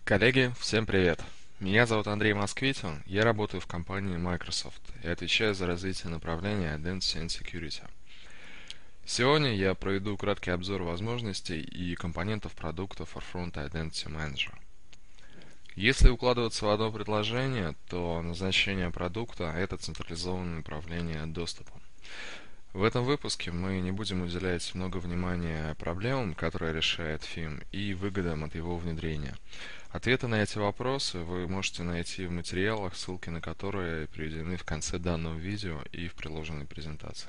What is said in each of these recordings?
Коллеги, всем привет! Меня зовут Андрей Москвитин, я работаю в компании Microsoft и отвечаю за развитие направления Identity and Security. Сегодня я проведу краткий обзор возможностей и компонентов продукта Forefront Identity Manager. Если укладываться в одно предложение, то назначение продукта– это централизованное управление доступом. В этом выпуске мы не будем уделять много внимания проблемам, которые решает ФИМ, и выгодам от его внедрения. Ответы на эти вопросы вы можете найти в материалах, ссылки на которые приведены в конце данного видео и в приложенной презентации.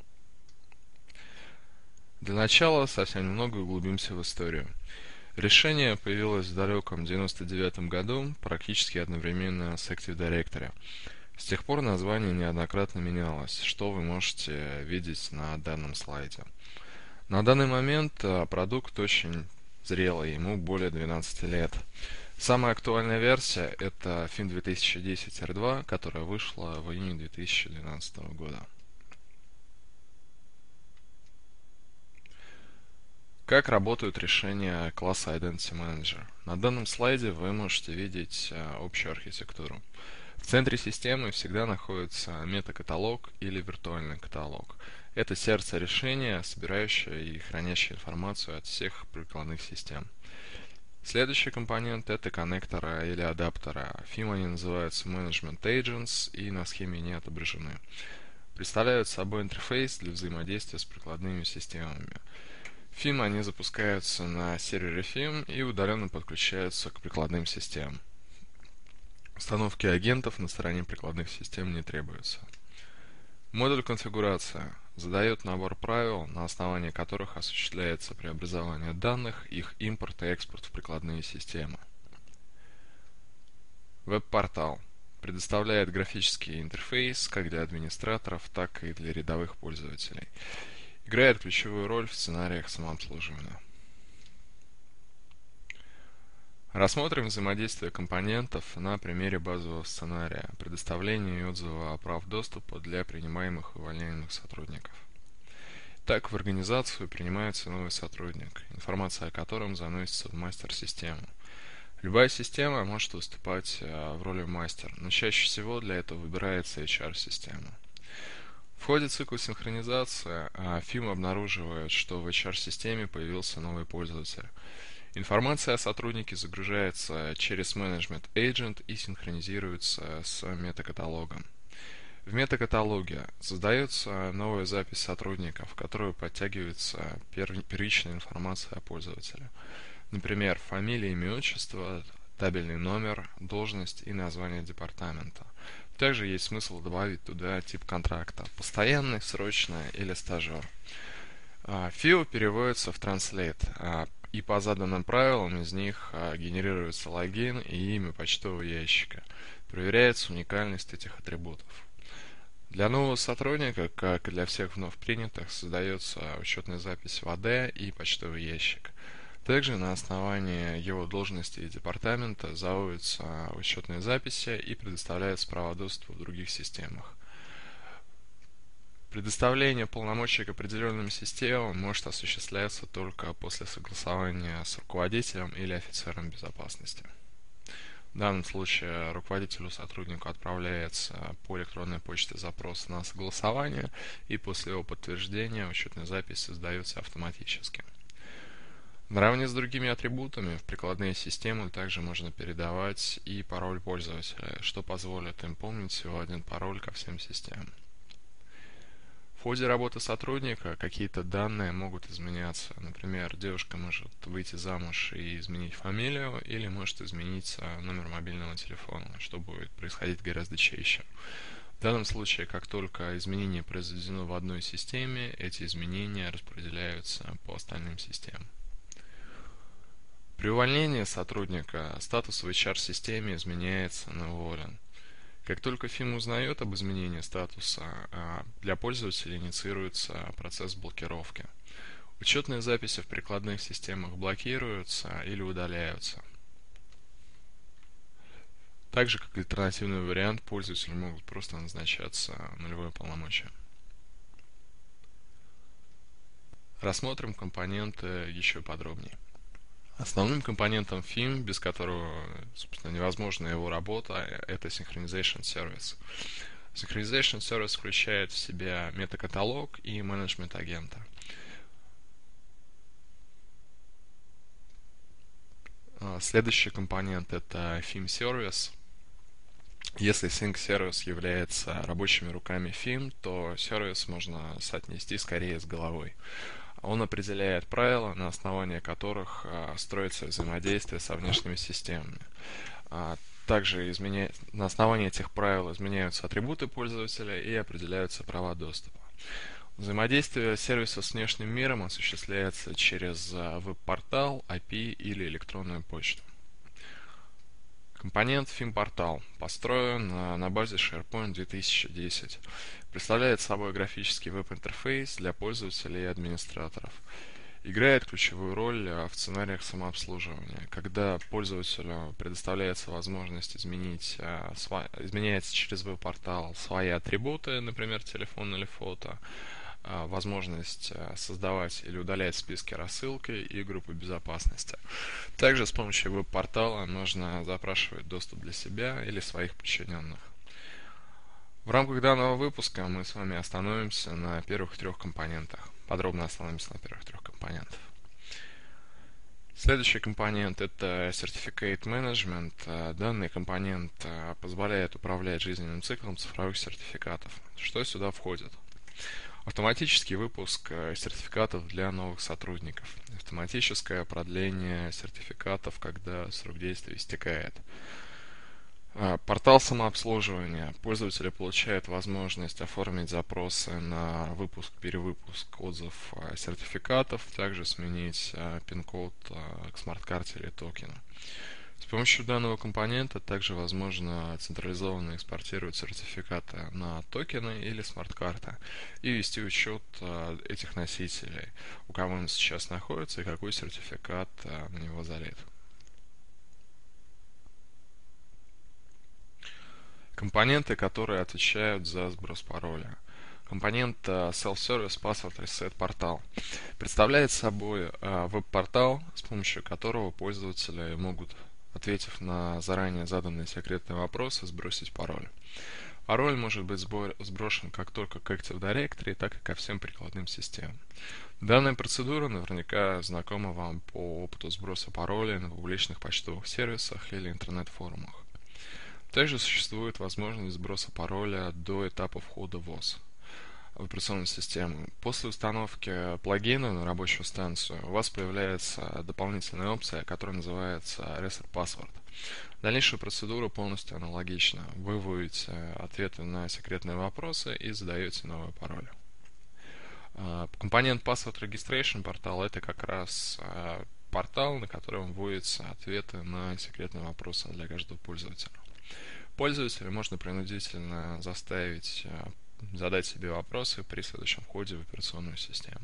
Для начала совсем немного углубимся в историю. Решение появилось в далеком 1999 году, практически одновременно с Active Directory. С тех пор название неоднократно менялось, что вы можете видеть на данном слайде. На данный момент продукт очень зрелый, ему более 12 лет. Самая актуальная версия это FIM 2010-R2, которая вышла в июне 2012 года. Как работают решения класса Identity Manager? На данном слайде вы можете видеть общую архитектуру. В центре системы всегда находится метакаталог или виртуальный каталог. Это сердце решения, собирающее и хранящее информацию от всех прикладных систем. Следующий компонент это коннекторы или адаптеры. FIM они называются Management Agents и на схеме не отображены. Представляют собой интерфейс для взаимодействия с прикладными системами. FIM они запускаются на сервере FIM и удаленно подключаются к прикладным системам. Установки агентов на стороне прикладных систем не требуется. Модуль конфигурация задает набор правил, на основании которых осуществляется преобразование данных, их импорт и экспорт в прикладные системы. Веб-портал предоставляет графический интерфейс как для администраторов, так и для рядовых пользователей. Играет ключевую роль в сценариях самообслуживания. Рассмотрим взаимодействие компонентов на примере базового сценария, предоставления и отзыва прав доступа для принимаемых и увольняемых сотрудников. Так, в организацию принимается новый сотрудник, информация о котором заносится в мастер-систему. Любая система может выступать в роли мастер, но чаще всего для этого выбирается HR-система. В ходе цикла синхронизации FIM обнаруживает, что в HR-системе появился новый пользователь. Информация о сотруднике загружается через Management Agent и синхронизируется с метакаталогом. В метакаталоге создается новая запись сотрудника, в которую подтягивается первичная информация о пользователе. Например, фамилия, имя, отчество, табельный номер, должность и название департамента. Также есть смысл добавить туда тип контракта – постоянный, срочный или стажер. FIO переводится в Translate, и по заданным правилам из них генерируется логин и имя почтового ящика. Проверяется уникальность этих атрибутов. Для нового сотрудника, как и для всех вновь принятых, создается учетная запись в АД и почтовый ящик. Также на основании его должности и департамента заводятся учетные записи и предоставляются права доступа в других системах. Предоставление полномочий к определенным системам может осуществляться только после согласования с руководителем или офицером безопасности. В данном случае руководителю-сотруднику отправляется по электронной почте запрос на согласование, и после его подтверждения учетная запись создается автоматически. Наравне с другими атрибутами в прикладные системы также можно передавать и пароль пользователя, что позволит им помнить всего один пароль ко всем системам. В ходе работы сотрудника какие-то данные могут изменяться. Например, девушка может выйти замуж и изменить фамилию, или может изменить номер мобильного телефона, что будет происходить гораздо чаще. В данном случае, как только изменение произведено в одной системе, эти изменения распределяются по остальным системам. При увольнении сотрудника статус в HR-системе изменяется на уволен. Как только FIM узнает об изменении статуса, для пользователя инициируется процесс блокировки. Учетные записи в прикладных системах блокируются или удаляются. Так же, как альтернативный вариант, пользователю могут просто назначаться нулевое полномочия. Рассмотрим компоненты еще подробнее. Основным компонентом FIM, без которого, собственно, невозможна его работа, это Synchronization Service. Synchronization Service включает в себя метакаталог и менеджмент агента. Следующий компонент это FIM Service. Если Sync Service является рабочими руками FIM, то сервис можно соотнести скорее с головой. Он определяет правила, на основании которых строится взаимодействие со внешними системами. Также на основании этих правил изменяются атрибуты пользователя и определяются права доступа. Взаимодействие сервиса с внешним миром осуществляется через веб-портал, API или электронную почту. Компонент FIM-портал построен на базе SharePoint 2010. Представляет собой графический веб-интерфейс для пользователей и администраторов. Играет ключевую роль в сценариях самообслуживания, когда пользователю предоставляется возможность изменяется через веб-портал свои атрибуты, например, телефон или фото, возможность создавать или удалять списки рассылки и группы безопасности. Также с помощью веб-портала можно запрашивать доступ для себя или своих подчиненных. В рамках данного выпуска мы с вами остановимся на первых трех компонентах. Подробно остановимся на первых трех компонентах. Следующий компонент это Certificate Management. Данный компонент позволяет управлять жизненным циклом цифровых сертификатов. Что сюда входит? Автоматический выпуск сертификатов для новых сотрудников. Автоматическое продление сертификатов, когда срок действия истекает. Портал самообслуживания. Пользователи получают возможность оформить запросы на выпуск-перевыпуск отзыв сертификатов, также сменить пин-код к смарт-карте или токену. С помощью данного компонента также возможно централизованно экспортировать сертификаты на токены или смарт-карты и вести учет этих носителей, у кого он сейчас находится и какой сертификат на него залит. Компоненты, которые отвечают за сброс пароля. Компонент Self-Service Password Reset Portal представляет собой веб-портал, с помощью которого пользователи могут, ответив на заранее заданные секретные вопросы, сбросить пароль. Пароль может быть сброшен как только к Active Directory, так и ко всем прикладным системам. Данная процедура наверняка знакома вам по опыту сброса паролей на публичных почтовых сервисах или интернет-форумах. Также существует возможность сброса пароля до этапа входа в ОС в операционную систему. После установки плагина на рабочую станцию у вас появляется дополнительная опция, которая называется Reset Password. Дальнейшая процедура полностью аналогична. Вы вводите ответы на секретные вопросы и задаете новый пароль. Компонент Password Registration портал это как раз портал, на котором вводятся ответы на секретные вопросы для каждого пользователя. Пользователя можно принудительно заставить задать себе вопросы при следующем входе в операционную систему.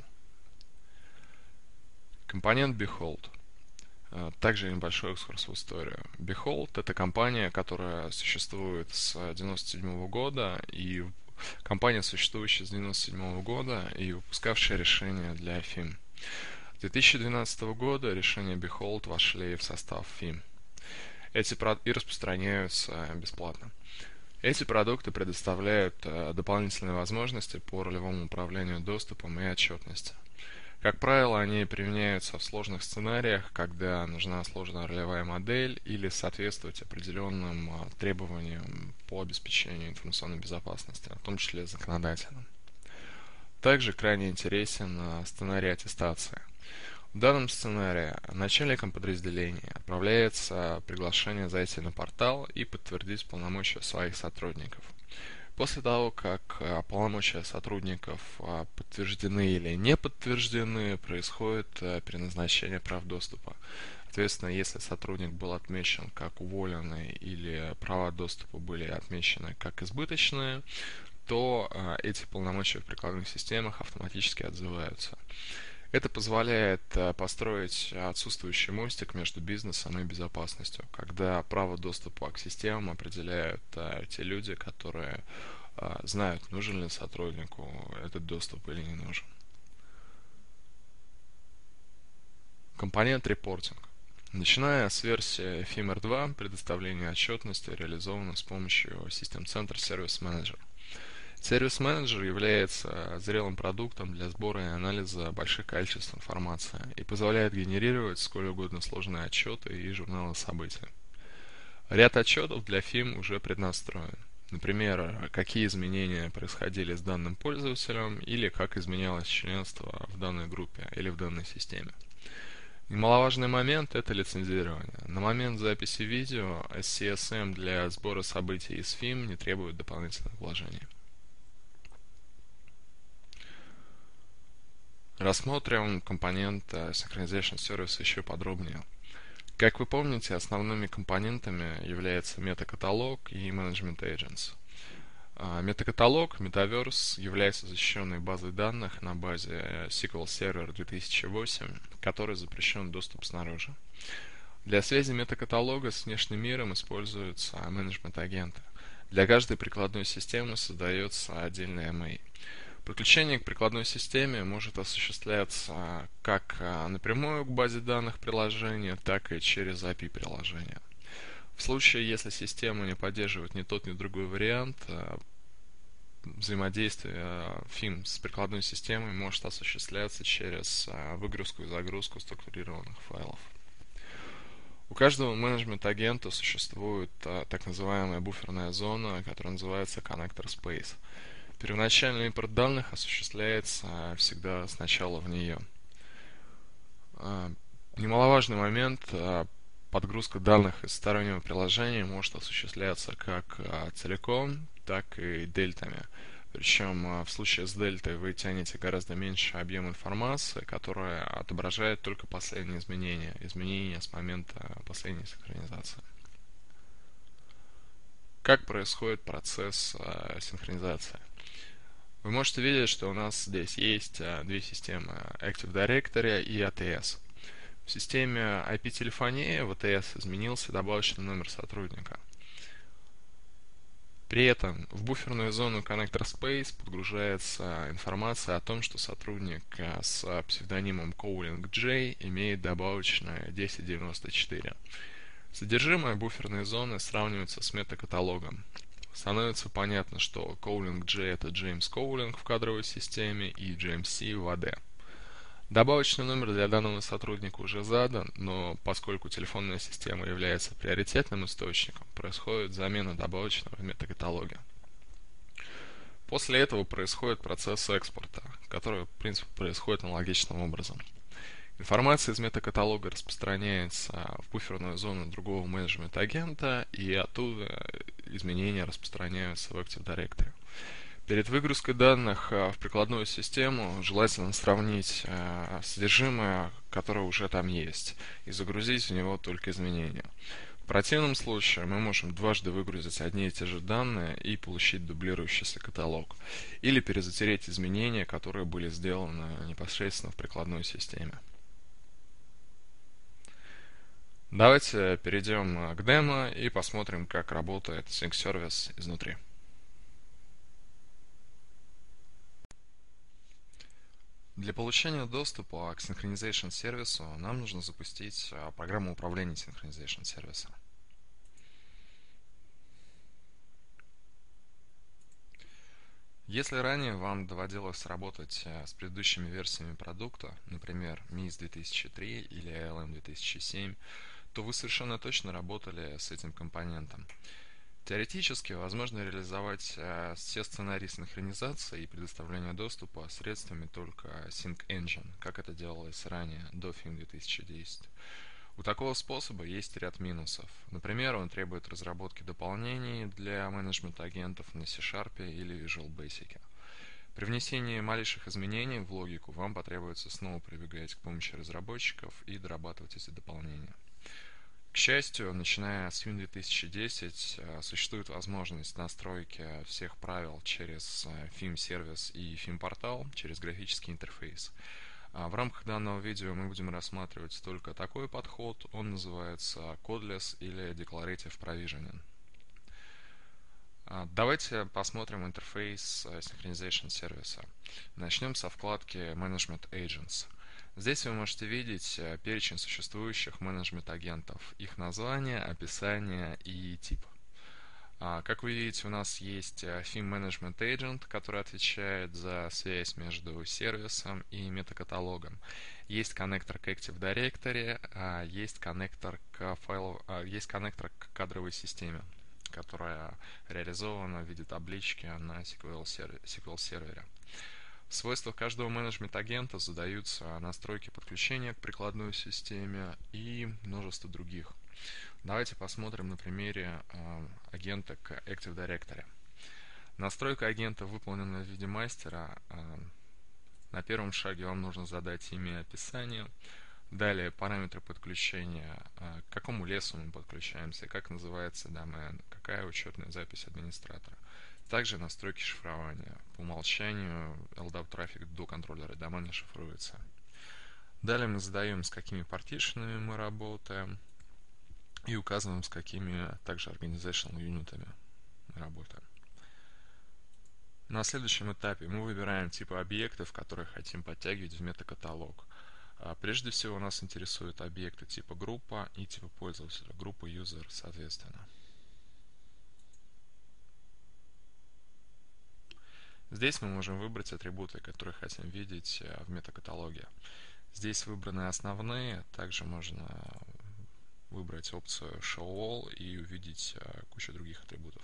Компонент Behold. Также небольшой экскурс в историю. Behold это компания, которая существует с 1997 года, и компания, существующая с 1997 года и выпускавшая решения для FIM. С 2012 года решения Behold вошли в состав FIM и распространяются бесплатно. Эти продукты предоставляют дополнительные возможности по ролевому управлению доступом и отчетности. Как правило, они применяются в сложных сценариях, когда нужна сложная ролевая модель или соответствовать определенным требованиям по обеспечению информационной безопасности, в том числе законодательным. Также крайне интересен сценарий аттестации. В данном сценарии начальникам подразделения отправляется приглашение зайти на портал и подтвердить полномочия своих сотрудников. После того, как полномочия сотрудников подтверждены или не подтверждены, происходит переназначение прав доступа. Соответственно, если сотрудник был отмечен как уволенный или права доступа были отмечены как избыточные, то эти полномочия в прикладных системах автоматически отзываются. Это позволяет построить отсутствующий мостик между бизнесом и безопасностью, когда право доступа к системам определяют те люди, которые знают, нужен ли сотруднику этот доступ или не нужен. Компонент репортинг. Начиная с версии FIMR 2, предоставление отчетности реализовано с помощью System Center Service Manager. Service Manager является зрелым продуктом для сбора и анализа больших количеств информации и позволяет генерировать сколь угодно сложные отчеты и журналы событий. Ряд отчетов для FIM уже преднастроен. Например, какие изменения происходили с данным пользователем или как изменялось членство в данной группе или в данной системе. Немаловажный момент – это лицензирование. На момент записи видео SCSM для сбора событий из FIM не требует дополнительных вложений. Рассмотрим компонент Synchronization Service еще подробнее. Как вы помните, основными компонентами являются метакаталог и Management Agents. Метакаталог, Metaverse, является защищенной базой данных на базе SQL Server 2008, которой запрещен доступ снаружи. Для связи метакаталога с внешним миром используются менеджмент-агенты. Для каждой прикладной системы создается отдельный MA. Подключение к прикладной системе может осуществляться как напрямую к базе данных приложения, так и через API приложения. В случае, если система не поддерживает ни тот, ни другой вариант, взаимодействие FIM с прикладной системой может осуществляться через выгрузку и загрузку структурированных файлов. У каждого менеджмент-агента существует так называемая буферная зона, которая называется Connector Space. Первоначальный импорт данных осуществляется всегда сначала в нее. Немаловажный момент – подгрузка данных из стороннего приложения может осуществляться как целиком, так и дельтами. Причем в случае с дельтой вы тянете гораздо меньше объем информации, которая отображает только последние изменения с момента последней синхронизации. Как происходит процесс синхронизации? Вы можете видеть, что у нас здесь есть две системы Active Directory и ATS. В системе IP-телефонии в ATS изменился добавочный номер сотрудника. При этом в буферную зону Connector Space подгружается информация о том, что сотрудник с псевдонимом CallingJ имеет добавочное 1094. Содержимое буферной зоны сравнивается с метакаталогом. Становится понятно, что CallingJ это Джеймс Коулинг в кадровой системе и JMC в AD. Добавочный номер для данного сотрудника уже задан, но поскольку телефонная система является приоритетным источником, происходит замена добавочного в метакаталоге. После этого происходит процесс экспорта, который, в принципе, происходит аналогичным образом. Информация из метакаталога распространяется в буферную зону другого менеджмент-агента, и оттуда изменения распространяются в Active Directory. Перед выгрузкой данных в прикладную систему желательно сравнить содержимое, которое уже там есть, и загрузить в него только изменения. В противном случае мы можем дважды выгрузить одни и те же данные и получить дублирующийся каталог, или перезатереть изменения, которые были сделаны непосредственно в прикладной системе. Давайте перейдем к демо и посмотрим, как работает Sync Service изнутри. Для получения доступа к Synchronization сервису нам нужно запустить программу управления Synchronization сервисом. Если ранее вам доводилось работать с предыдущими версиями продукта, например, MIS 2003 или ALM 2007, то вы совершенно точно работали с этим компонентом. Теоретически возможно реализовать все сценарии синхронизации и предоставления доступа средствами только Sync Engine, как это делалось ранее, до FIM 2010. У такого способа есть ряд минусов. Например, он требует разработки дополнений для менеджмент-агентов на C# или Visual Basic. При внесении малейших изменений в логику вам потребуется снова прибегать к помощи разработчиков и дорабатывать эти дополнения. К счастью, начиная с FIM 2010 существует возможность настройки всех правил через FIM-сервис и FIM-портал, через графический интерфейс. В рамках данного видео мы будем рассматривать только такой подход, он называется Codeless или Declarative Provisioning. Давайте посмотрим интерфейс Synchronization сервиса. Начнем со вкладки Management Agents. Здесь вы можете видеть перечень существующих менеджмент-агентов, их название, описание и тип. Как вы видите, у нас есть Theme Management Agent, который отвечает за связь между сервисом и метакаталогом. Есть коннектор к Active Directory, есть коннектор к есть коннектор к кадровой системе, которая реализована в виде таблички на SQL сервере. В свойствах каждого менеджмент-агента задаются настройки подключения к прикладной системе и множество других. Давайте посмотрим на примере агента к Active Directory. Настройка агента выполнена в виде мастера. На первом шаге вам нужно задать имя и описание. Далее параметры подключения, к какому лесу мы подключаемся, как называется домен, какая учетная запись администратора. Также настройки шифрования. По умолчанию LDAP трафик до контроллера домена шифруется. Далее мы задаем, с какими партишенами мы работаем, и указываем, с какими также organizational юнитами мы работаем. На следующем этапе мы выбираем типы объектов, которые хотим подтягивать в метакаталог. Прежде всего нас интересуют объекты типа группа и типа пользователя, группа user соответственно. Здесь мы можем выбрать атрибуты, которые хотим видеть в метакаталоге. Здесь выбраны основные, также можно выбрать опцию Show All и увидеть кучу других атрибутов.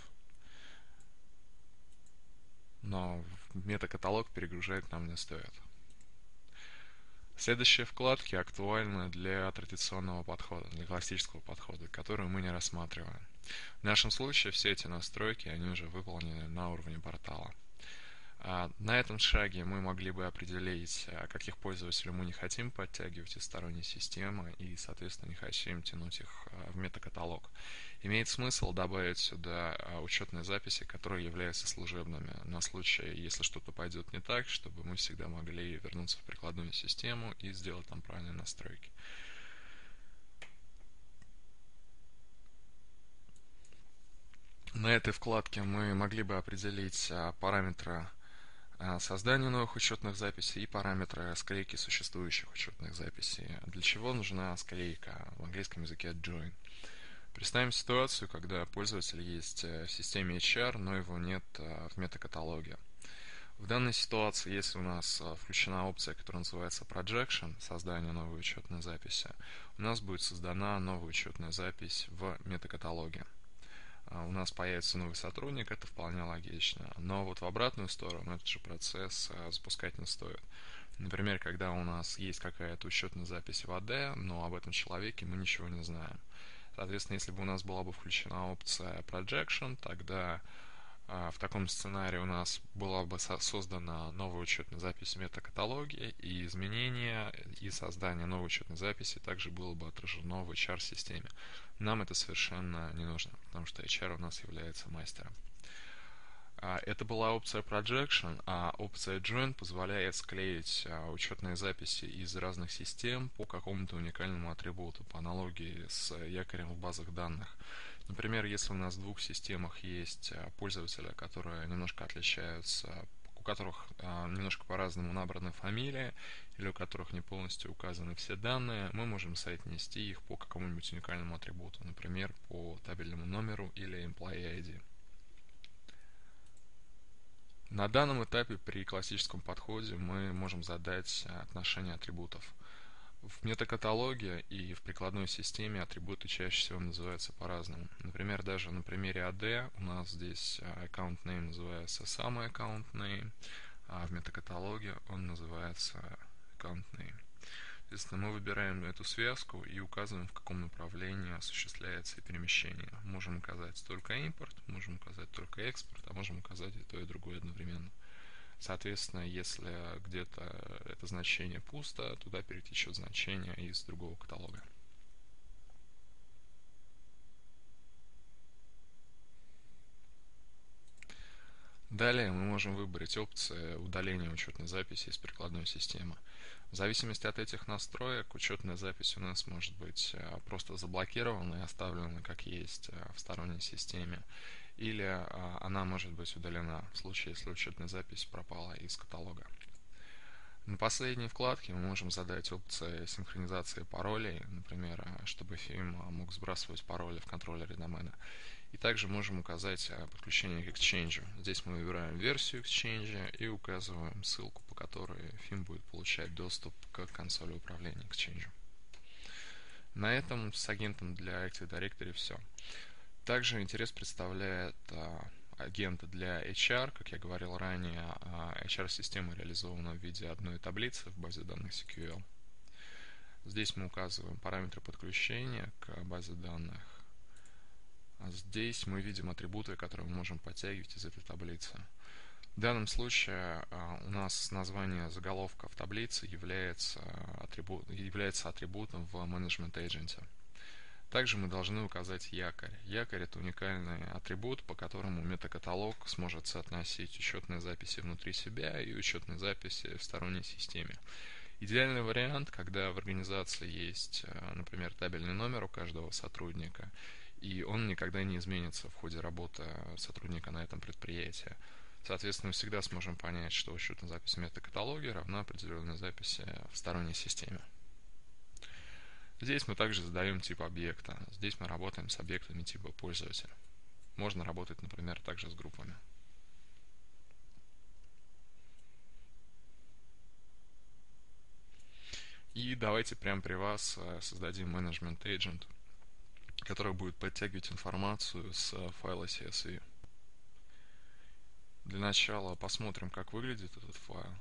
Но метакаталог перегружать нам не стоит. Следующие вкладки актуальны для традиционного подхода, для классического подхода, который мы не рассматриваем. В нашем случае все эти настройки, они уже выполнены на уровне портала. На этом шаге мы могли бы определить, каких пользователей мы не хотим подтягивать из сторонней системы и, соответственно, не хотим тянуть их в метакаталог. Имеет смысл добавить сюда учетные записи, которые являются служебными, на случай, если что-то пойдет не так, чтобы мы всегда могли вернуться в прикладную систему и сделать там правильные настройки. На этой вкладке мы могли бы определить параметры создание новых учетных записей и параметры склейки существующих учетных записей. Для чего нужна склейка? В английском языке join. Представим ситуацию, когда пользователь есть в системе HR, но его нет в метакаталоге. В данной ситуации, если у нас включена опция, которая называется Projection, создание новой учетной записи, у нас будет создана новая учетная запись в метакаталоге. У нас появится новый сотрудник, это вполне логично. Но вот в обратную сторону этот же процесс запускать не стоит. Например, когда у нас есть какая-то учетная запись в АД, но об этом человеке мы ничего не знаем. Соответственно, если бы у нас была бы включена опция Projection, тогда в таком сценарии у нас была бы создана новая учетная запись в метакаталоге, и изменения и создание новой учетной записи также было бы отражено в HR-системе. Нам это совершенно не нужно, потому что HR у нас является мастером. Это была опция Projection, а опция Join позволяет склеить учетные записи из разных систем по какому-то уникальному атрибуту, по аналогии с якорем в базах данных. Например, если у нас в двух системах есть пользователи, которые немножко отличаются, у которых немножко по-разному набраны фамилии, или у которых не полностью указаны все данные, мы можем соотнести их по какому-нибудь уникальному атрибуту, например, по табельному номеру или Employee ID. На данном этапе при классическом подходе мы можем задать отношение атрибутов. В метакаталоге и в прикладной системе атрибуты чаще всего называются по-разному. Например, даже на примере AD у нас здесь account name называется самый account name, а в метакаталоге он называется account name. Соответственно, мы выбираем эту связку и указываем, в каком направлении осуществляется перемещение. Можем указать только импорт, можем указать только экспорт, а можем указать и то, и другое одновременно. Соответственно, если где-то это значение пусто, туда перетечет значение из другого каталога. Далее мы можем выбрать опции удаления учетной записи из прикладной системы. В зависимости от этих настроек учетная запись у нас может быть просто заблокирована и оставлена как есть в сторонней системе, или она может быть удалена в случае, если учетная запись пропала из каталога. На последней вкладке мы можем задать опции синхронизации паролей, например, чтобы Theme мог сбрасывать пароли в контроллере домена. И также можем указать подключение к Exchange. Здесь мы выбираем версию Exchange и указываем ссылку, по которой Theme будет получать доступ к консоли управления Exchange. На этом с агентом для Active Directory все. Также интерес представляет агент для HR. Как я говорил ранее, HR-система реализована в виде одной таблицы в базе данных SQL. Здесь мы указываем параметры подключения к базе данных. А здесь мы видим атрибуты, которые мы можем подтягивать из этой таблицы. В данном случае у нас название заголовка в таблице является атрибутом в Management Agent. Также мы должны указать якорь. Якорь — это уникальный атрибут, по которому метакаталог сможет соотносить учетные записи внутри себя и учетные записи в сторонней системе. Идеальный вариант, когда в организации есть, например, табельный номер у каждого сотрудника, и он никогда не изменится в ходе работы сотрудника на этом предприятии. Соответственно, мы всегда сможем понять, что учетная запись в метакаталоге равна определенной записи в сторонней системе. Здесь мы также задаем тип объекта. Здесь мы работаем с объектами типа пользователя. Можно работать, например, также с группами. И давайте прямо при вас создадим Management Agent, который будет подтягивать информацию с файла CSV. Для начала посмотрим, как выглядит этот файл.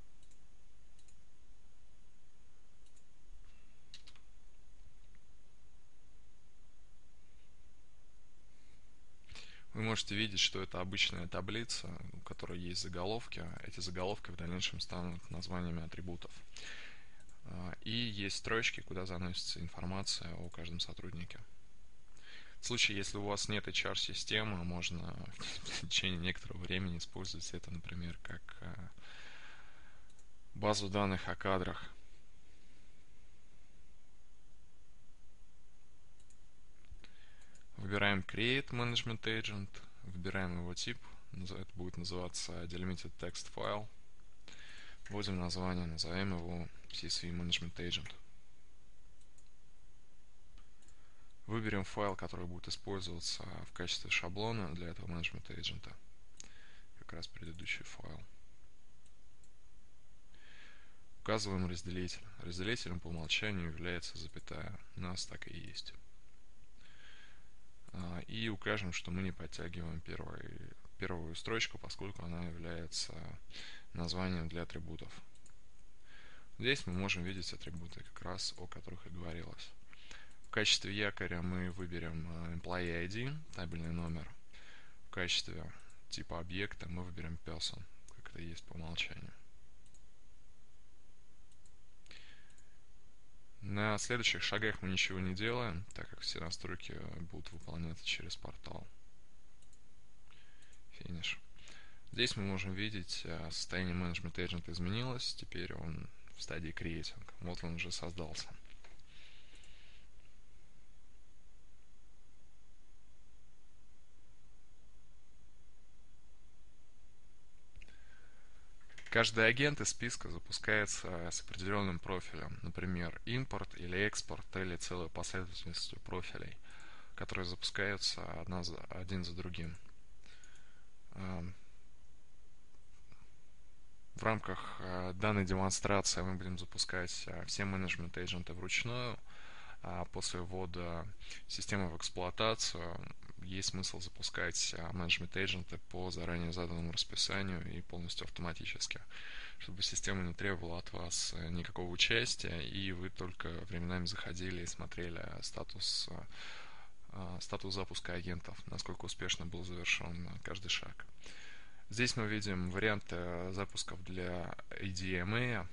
Вы можете видеть, что это обычная таблица, у которой есть заголовки. Эти заголовки в дальнейшем станут названиями атрибутов. И есть строчки, куда заносится информация о каждом сотруднике. В случае, если у вас нет HR-системы, можно в течение некоторого времени использовать это, например, как базу данных о кадрах. Выбираем Create Management Agent, выбираем его тип, это будет называться Delimited Text File. Вводим название, назовем его CSV Management Agent. Выберем файл, который будет использоваться в качестве шаблона для этого Management Agent. Как раз предыдущий файл. Указываем разделитель. Разделителем по умолчанию является запятая. У нас так и есть. И укажем, что мы не подтягиваем первую строчку, поскольку она является названием для атрибутов. Здесь мы можем видеть атрибуты, как раз о которых и говорилось. В качестве якоря мы выберем Employee ID, табельный номер. В качестве типа объекта мы выберем Person, как это есть по умолчанию. На следующих шагах мы ничего не делаем, так как все настройки будут выполняться через портал. Финиш. Здесь мы можем видеть, состояние Management Agent изменилось, теперь он в стадии Creating. Вот он уже создался. Каждый агент из списка запускается с определенным профилем, например, импорт или экспорт или целой последовательностью профилей, которые запускаются один за другим. В рамках данной демонстрации мы будем запускать все менеджмент-эйдженты вручную. После ввода системы в эксплуатацию есть смысл запускать менеджмент-эйдженты по заранее заданному расписанию и полностью автоматически, чтобы система не требовала от вас никакого участия, и вы только временами заходили и смотрели статус запуска агентов, насколько успешно был завершен каждый шаг. Здесь мы видим варианты запусков для ADMA.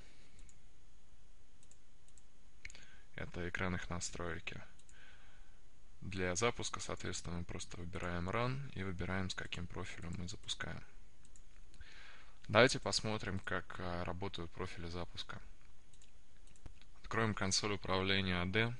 Это экран их настройки. Для запуска, соответственно, мы просто выбираем Run и выбираем, с каким профилем мы запускаем. Давайте посмотрим, как работают профили запуска. Откроем консоль управления AD.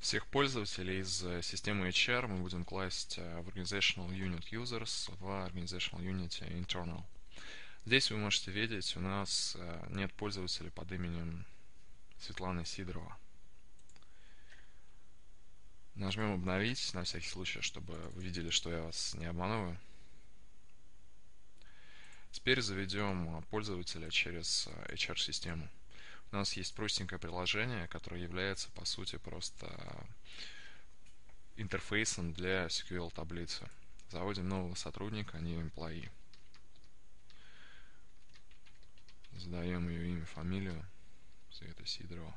Всех пользователей из системы HR мы будем класть в Organizational Unit Users в Organizational Unit Internal. Здесь вы можете видеть, у нас нет пользователя под именем Светлана Сидорова. Нажмем обновить, на всякий случай, чтобы вы видели, что я вас не обманываю. Теперь заведем пользователя через HR-систему. У нас есть простенькое приложение, которое является, по сути, просто интерфейсом для SQL таблицы. Заводим нового сотрудника, new employee. Задаем ее имя, фамилию. Света Сидорова.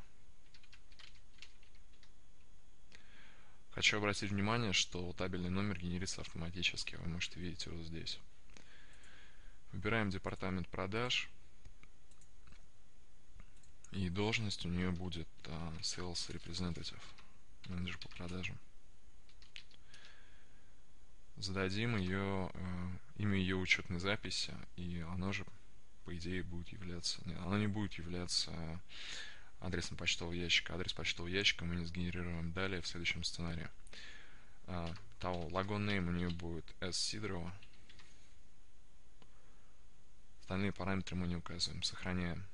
Хочу обратить внимание, что табельный номер генерится автоматически. Вы можете видеть его здесь. Выбираем департамент продаж. И должность у нее будет Sales Representative, менеджер по продажам. Зададим ее имя ее учетной записи, и оно же, по идее, будет являться... Нет, оно не будет являться адресом почтового ящика. Адрес почтового ящика мы не сгенерируем далее в следующем сценарии. Логон name у нее будет S. Сидорова. Остальные параметры мы не указываем. Сохраняем.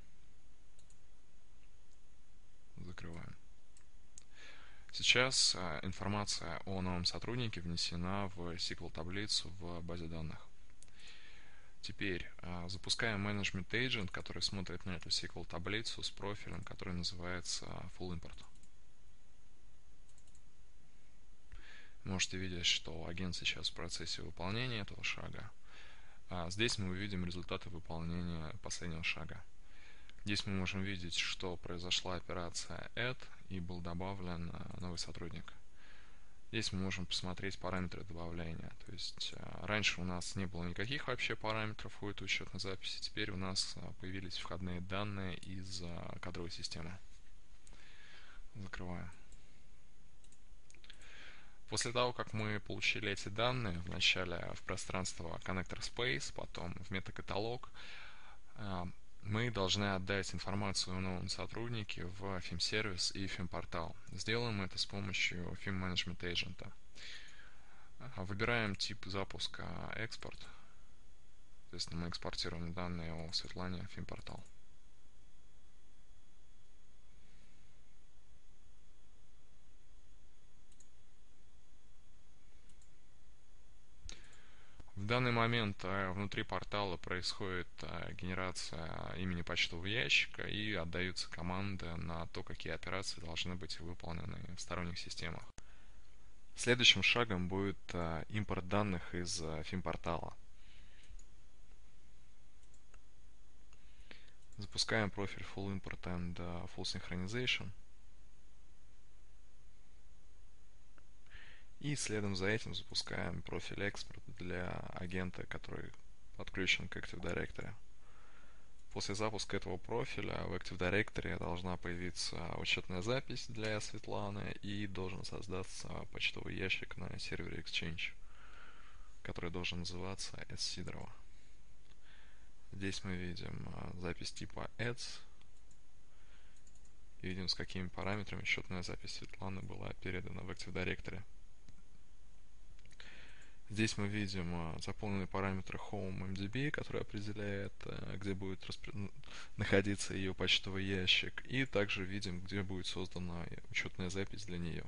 Закрываем. Сейчас информация о новом сотруднике внесена в SQL-таблицу в базе данных. Теперь запускаем Management Agent, который смотрит на эту SQL-таблицу с профилем, который называется Full Import. Можете видеть, что агент сейчас в процессе выполнения этого шага. Здесь мы увидим результаты выполнения последнего шага. Здесь мы можем видеть, что произошла операция add и был добавлен новый сотрудник. Здесь мы можем посмотреть параметры добавления. То есть раньше у нас не было никаких вообще параметров у этой учетной записи. Теперь у нас появились входные данные из кадровой системы. Закрываем. После того, как мы получили эти данные, вначале в пространство Connector Space, потом в метакаталог, мы должны отдать информацию о новом сотруднике в FIM-сервис и FIM-портал. Сделаем мы это с помощью FIM Management Agent. Выбираем тип запуска экспорт. Соответственно, мы экспортируем данные о Светлане в FIM-портал. В данный момент внутри портала происходит генерация имени почтового ящика и отдаются команды на то, какие операции должны быть выполнены в сторонних системах. Следующим шагом будет импорт данных из FIM-портала. Запускаем профиль Full Import and Full Synchronization. И следом за этим запускаем профиль экспорт для агента, который подключен к Active Directory. После запуска этого профиля в Active Directory должна появиться учетная запись для Светланы и должен создаться почтовый ящик на сервере Exchange, который должен называться S. Сидорова. Здесь мы видим запись типа ads и видим, с какими параметрами счетная запись Светланы была передана в Active Directory. Здесь мы видим заполненные параметры HomeMDB, который определяет, где будет находиться ее почтовый ящик, и также видим, где будет создана учетная запись для нее.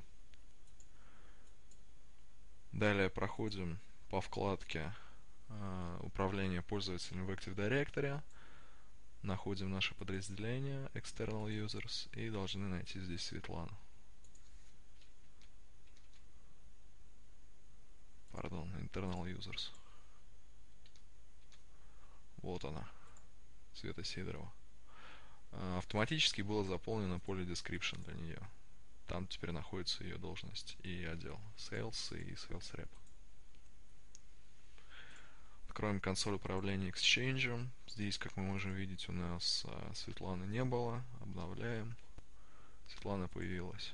Далее проходим по вкладке управления пользователем в Active Directory, находим наше подразделение External Users и должны найти здесь Светлану. Internal Users. Вот она, Света Сидорова. Автоматически было заполнено поле Description для нее. Там теперь находится ее должность и отдел Sales и Sales Rep. Откроем консоль управления Exchange. Здесь, как мы можем видеть, у нас Светланы не было. Обновляем. Светлана появилась.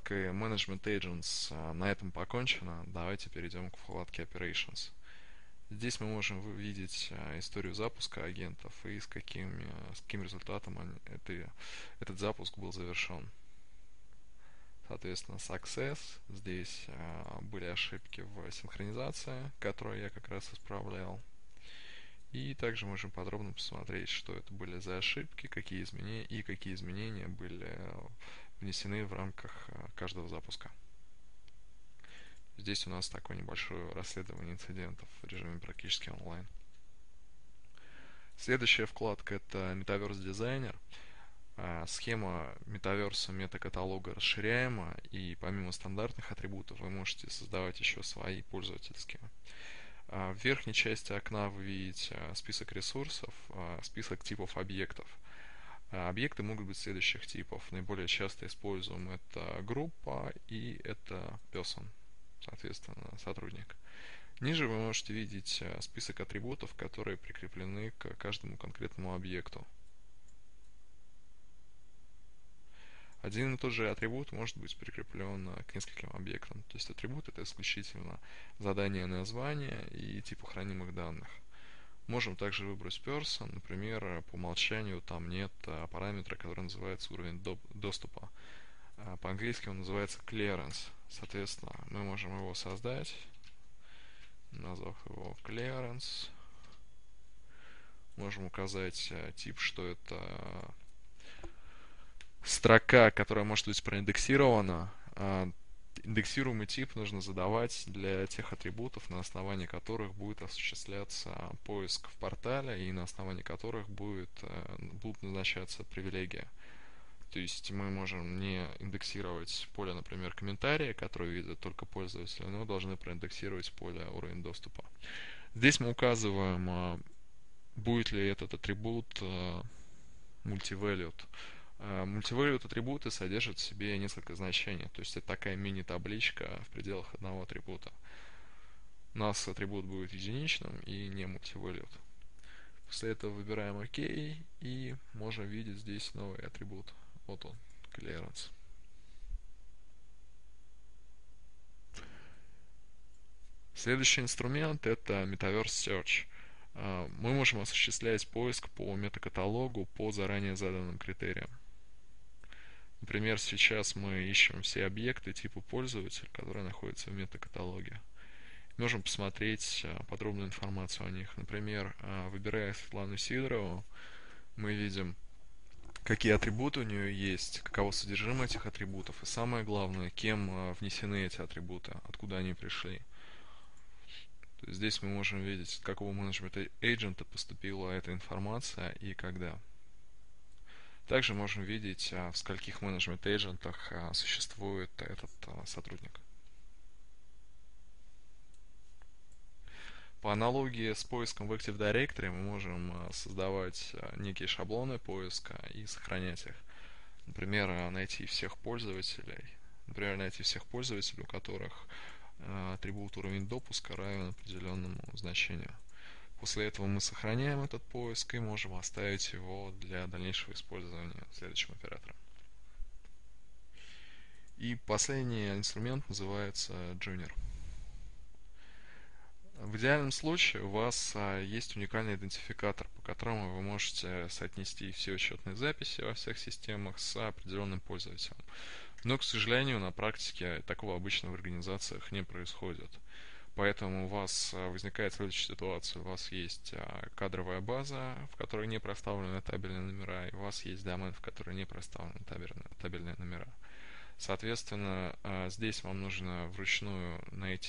вкладкой Management Agents на этом покончено. Давайте перейдем к вкладке Operations. Здесь мы можем увидеть историю запуска агентов и с каким результатом этот запуск был завершен. Соответственно, Success. Здесь были ошибки в синхронизации, которые я как раз исправлял. И также можем подробно посмотреть, что это были за ошибки, какие изменения были внесены в рамках каждого запуска. Здесь у нас такое небольшое расследование инцидентов в режиме практически онлайн. Следующая вкладка — это Metaverse Designer. Схема метаверса метакаталога расширяема, и помимо стандартных атрибутов вы можете создавать еще свои пользовательские. В верхней части окна вы видите список ресурсов, список типов объектов. Объекты могут быть следующих типов. Наиболее часто используем это группа и это person, соответственно, сотрудник. Ниже вы можете видеть список атрибутов, которые прикреплены к каждому конкретному объекту. Один и тот же атрибут может быть прикреплен к нескольким объектам. То есть атрибут — это исключительно задание названия и типа хранимых данных. Можем также выбрать person. Например, по умолчанию там нет параметра, который называется уровень доступа. По-английски он называется clearance. Соответственно, мы можем его создать, назвав его clearance. Можем указать тип, что это строка, которая может быть проиндексирована. Индексируемый тип нужно задавать для тех атрибутов, на основании которых будет осуществляться поиск в портале и на основании которых будут назначаться привилегии. То есть мы можем не индексировать поле, например, комментария, которое видят только пользователи, но должны проиндексировать поле уровень доступа. Здесь мы указываем, будет ли этот атрибут multi-valued. Multi-valued атрибуты содержат в себе несколько значений, то есть это такая мини-табличка в пределах одного атрибута. У нас атрибут будет единичным и не multi-valued. После этого выбираем ОК и можем видеть здесь новый атрибут. Вот он, clearance. Следующий инструмент — это Metaverse Search. Мы можем осуществлять поиск по метакаталогу по заранее заданным критериям. Например, сейчас мы ищем все объекты типа пользователь, которые находятся в метакаталоге. Можем посмотреть подробную информацию о них. Например, выбирая Светлану Сидорову, мы видим, какие атрибуты у нее есть, каково содержимое этих атрибутов, и самое главное, кем внесены эти атрибуты, откуда они пришли. То есть здесь мы можем видеть, от какого менеджмент-эйджента поступила эта информация и когда. Также можем видеть, в скольких менеджмент-эйджентах существует этот сотрудник. По аналогии с поиском в Active Directory мы можем создавать некие шаблоны поиска и сохранять их. Например, найти всех пользователей, у которых атрибут уровень допуска равен определенному значению. После этого мы сохраняем этот поиск и можем оставить его для дальнейшего использования следующим оператором. И последний инструмент называется Junior. В идеальном случае у вас есть уникальный идентификатор, по которому вы можете соотнести все учетные записи во всех системах с определенным пользователем. Но, к сожалению, на практике такого обычно в организациях не происходит. Поэтому у вас возникает следующая ситуация. У вас есть кадровая база, в которой не проставлены табельные номера, и у вас есть домен, в которой не проставлены табельные номера. Соответственно, здесь вам нужно вручную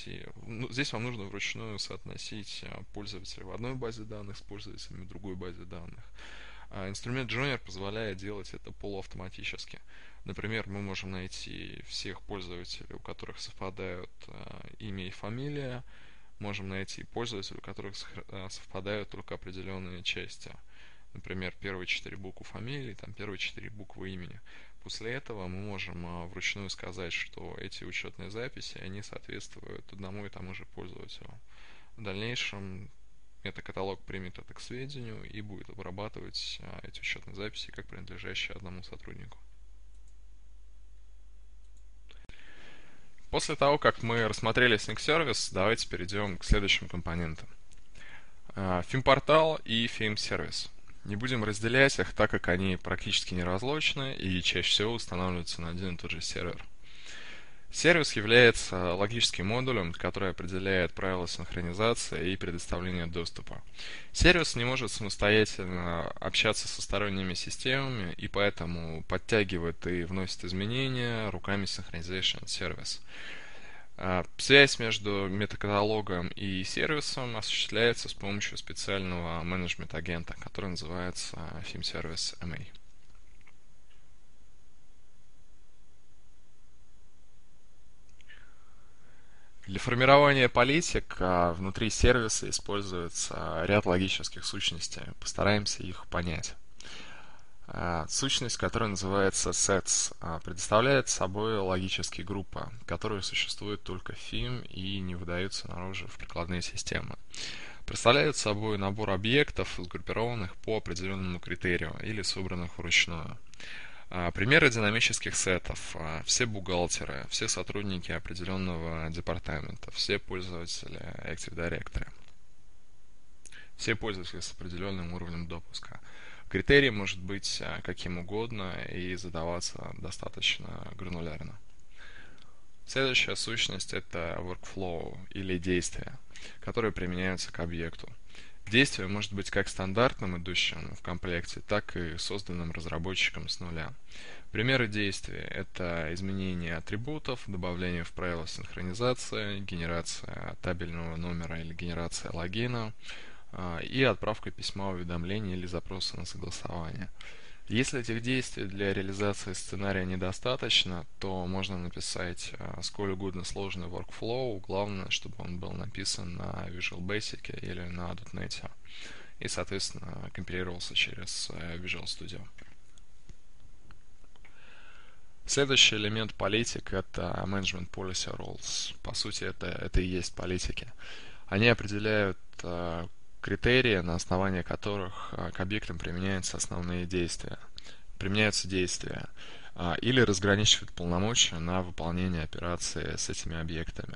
соотносить пользователя в одной базе данных с пользователями в другой базе данных. Инструмент Joiner позволяет делать это полуавтоматически. Например, мы можем найти всех пользователей, у которых совпадают имя и фамилия. Можем найти пользователей, у которых совпадают только определенные части. Например, первые 4 буквы фамилии, первые 4 буквы имени. После этого мы можем вручную сказать, что эти учетные записи, они соответствуют одному и тому же пользователю. В дальнейшем метакаталог примет это к сведению и будет обрабатывать эти учетные записи как принадлежащие одному сотруднику. После того, как мы рассмотрели Sync Service, давайте перейдем к следующим компонентам. Фим-портал и фим-сервис. Не будем разделять их, так как они практически неразлучны и чаще всего устанавливаются на один и тот же сервер. Сервис является логическим модулем, который определяет правила синхронизации и предоставления доступа. Сервис не может самостоятельно общаться со сторонними системами и поэтому подтягивает и вносит изменения руками Synchronization Service. Связь между метакаталогом и сервисом осуществляется с помощью специального менеджмент-агента, который называется FimService MA. Для формирования политик внутри сервиса используется ряд логических сущностей. Постараемся их понять. Сущность, которая называется sets, представляет собой логические группы, которые существуют только в FIM и не выдаются наружу в прикладные системы. Представляют собой набор объектов, сгруппированных по определенному критерию или собранных вручную. Примеры динамических сетов. Все бухгалтеры, все сотрудники определенного департамента, все пользователи Active Directory, все пользователи с определенным уровнем допуска. Критерий может быть каким угодно и задаваться достаточно гранулярно. Следующая сущность — это workflow или действие, которое применяется к объекту. Действие может быть как стандартным, идущим в комплекте, так и созданным разработчиком с нуля. Примеры действий — это изменение атрибутов, добавление в правила синхронизации, генерация табельного номера или генерация логина, и отправка письма уведомления или запроса на согласование. Если этих действий для реализации сценария недостаточно, то можно написать сколь угодно сложный workflow, главное, чтобы он был написан на Visual Basic или на .NET и, соответственно, компилировался через Visual Studio. Следующий элемент политик — это Management Policy Rules. По сути, это и есть политики. Они определяют критерии, на основании которых к объектам применяются действия, или разграничивают полномочия на выполнение операции с этими объектами.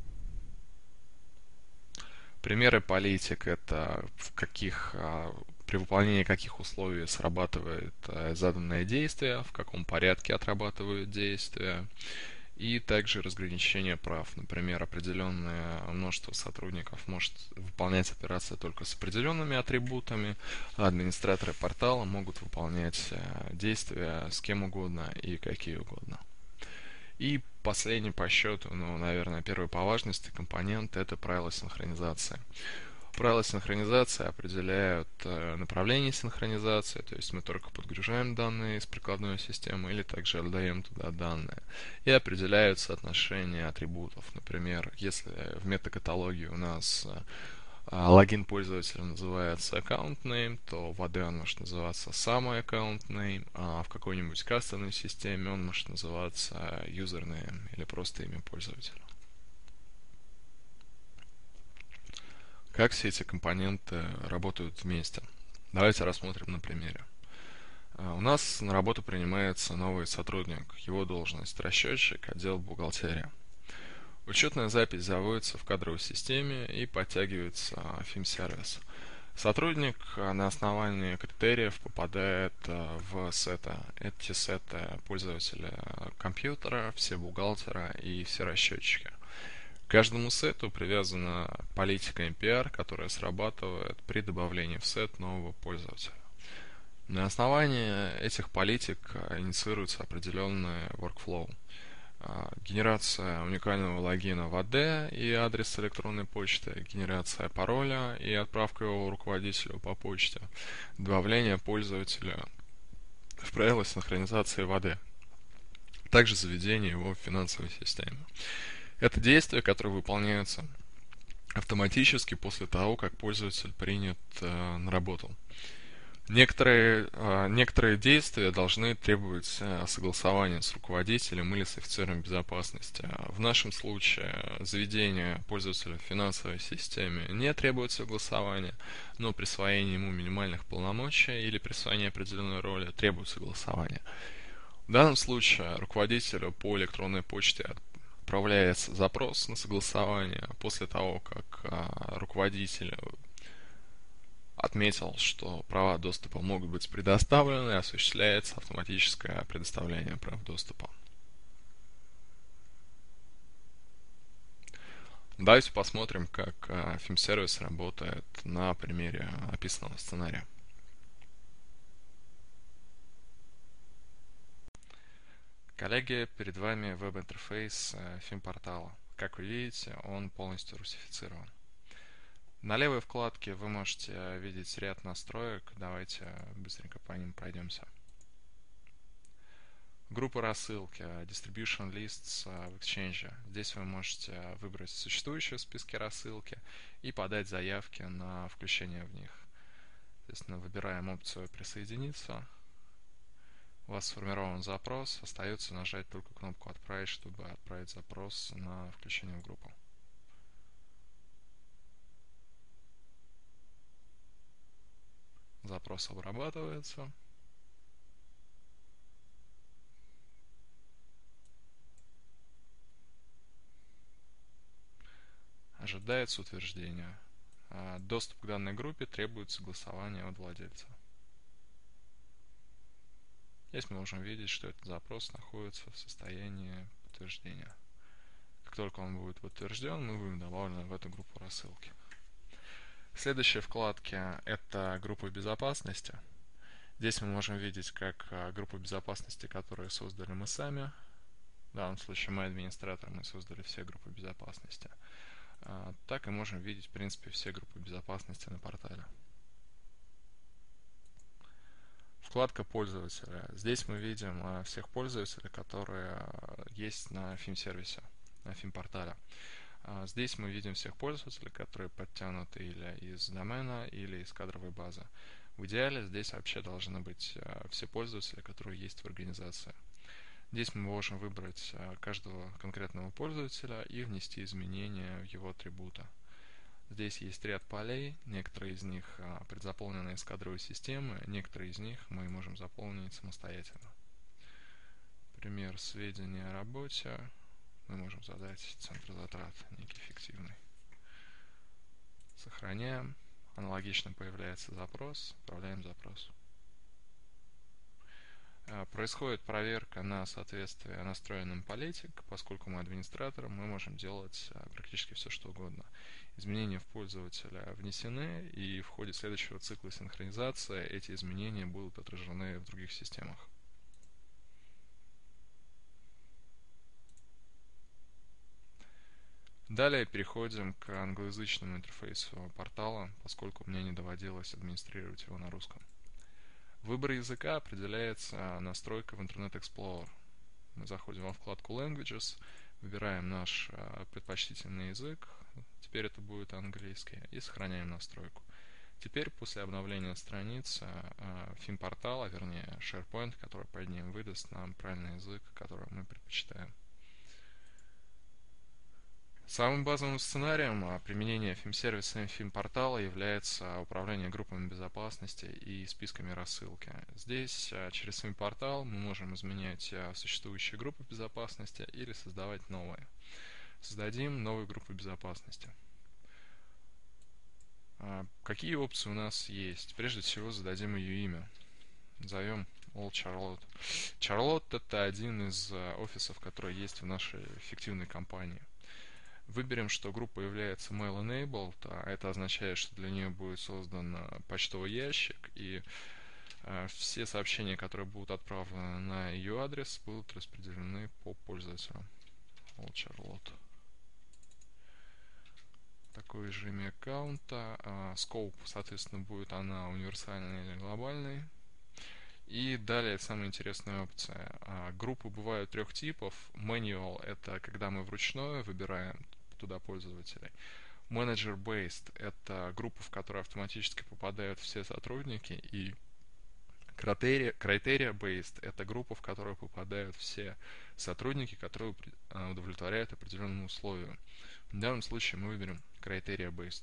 Примеры политик — это при выполнении каких условий срабатывает заданное действие, в каком порядке отрабатывают действия, и также разграничение прав. Например, определенное множество сотрудников может выполнять операции только с определенными атрибутами, а администраторы портала могут выполнять действия с кем угодно и какие угодно. И последний по счету, наверное, первый по важности компонент — это правила синхронизации. Правила синхронизации определяют направление синхронизации, то есть мы только подгружаем данные из прикладной системы или также отдаем туда данные. И определяют соотношение атрибутов. Например, если в метакаталоге у нас логин пользователя называется account name, то в AD он может называться самый account name, а в какой-нибудь кастомной системе он может называться username или просто имя пользователя. Как все эти компоненты работают вместе? Давайте рассмотрим на примере. У нас на работу принимается новый сотрудник, его должность — расчетчик, отдел бухгалтерия. Учетная запись заводится в кадровой системе и подтягивается FIM-сервис. Сотрудник на основании критериев попадает в сеты. Эти сеты — пользователи компьютера, все бухгалтера и все расчетчики. К каждому сету привязана политика NPR, которая срабатывает при добавлении в сет нового пользователя. На основании этих политик инициируется определенный workflow. Генерация уникального логина в AD и адрес электронной почты, генерация пароля и отправка его руководителю по почте, добавление пользователя в правила синхронизации в AD, также заведение его в финансовой системе. Это действия, которые выполняются автоматически после того, как пользователь принят на работу. Некоторые действия должны требовать согласования с руководителем или с офицером безопасности. В нашем случае заведение пользователя в финансовой системе не требует согласования, но присвоение ему минимальных полномочий или присвоение определенной роли требует согласования. В данном случае руководителю по электронной почте отправляется запрос на согласование после того, как руководитель отметил, что права доступа могут быть предоставлены, осуществляется автоматическое предоставление прав доступа. Давайте посмотрим, как FIM-сервис работает на примере описанного сценария. Коллеги, перед вами веб-интерфейс FIM-портала. Как вы видите, он полностью русифицирован. На левой вкладке вы можете видеть ряд настроек. Давайте быстренько по ним пройдемся. Группа рассылки, Distribution Lists в Exchange. Здесь вы можете выбрать существующие списки рассылки и подать заявки на включение в них. Соответственно, выбираем опцию «Присоединиться». У вас сформирован запрос, остается нажать только кнопку «Отправить», чтобы отправить запрос на включение в группу. Запрос обрабатывается. Ожидается утверждение. Доступ к данной группе требует согласования от владельца. Здесь мы можем видеть, что этот запрос находится в состоянии подтверждения. Как только он будет подтвержден, мы будем добавлены в эту группу рассылки. Следующая вкладка – это группа безопасности. Здесь мы можем видеть как группу безопасности, которую создали мы сами. В данном случае мы администратор, мы создали все группы безопасности. Так и можем видеть, в принципе, все группы безопасности на портале. Вкладка пользователя. Здесь мы видим всех пользователей, которые есть на FIM-сервисе, на FIM-портале. Здесь мы видим всех пользователей, которые подтянуты или из домена, или из кадровой базы. В идеале здесь вообще должны быть все пользователи, которые есть в организации. Здесь мы можем выбрать каждого конкретного пользователя и внести изменения в его атрибуты. Здесь есть ряд полей, некоторые из них предзаполнены из кадровой системы, некоторые из них мы можем заполнить самостоятельно. Например, сведения о работе. Мы можем задать центр затрат некий фиктивный. Сохраняем. Аналогично появляется запрос. Отправляем запрос. Происходит проверка на соответствие настроенным политик. Поскольку мы администратор, мы можем делать практически все, что угодно. Изменения в пользователя внесены, и в ходе следующего цикла синхронизации эти изменения будут отражены в других системах. Далее переходим к англоязычному интерфейсу портала, поскольку мне не доводилось администрировать его на русском. Выбор языка определяется настройкой в Internet Explorer. Мы заходим во вкладку Languages, выбираем наш предпочтительный язык, теперь это будет английский, и сохраняем настройку. Теперь после обновления страницы FIM-портала, вернее SharePoint, который под ним выдаст нам правильный язык, который мы предпочитаем. Самым базовым сценарием применения FIM-сервиса и FIM-портала является управление группами безопасности и списками рассылки. Здесь через FIM-портал мы можем изменять существующие группы безопасности или создавать новые. Создадим новую группу безопасности. Какие опции у нас есть? Прежде всего зададим ее имя. Назовем All Charlotte. Charlotte — это один из офисов, который есть в нашей фиктивной компании. Выберем, что группа является mail-enabled, а это означает, что для нее будет создан почтовый ящик, и все сообщения, которые будут отправлены на ее адрес, будут распределены по пользователям. All Charlotte. Такой же имя аккаунта. Scope, соответственно, будет она универсальной или глобальной. И далее самая интересная опция. Группы бывают трех типов. Manual — это когда мы вручную выбираем туда пользователей. Manager-based — это группа, в которую автоматически попадают все сотрудники. И Criteria-based — это группа, в которую попадают все сотрудники, которые удовлетворяют определенному условию. В данном случае мы выберем Criteria-based.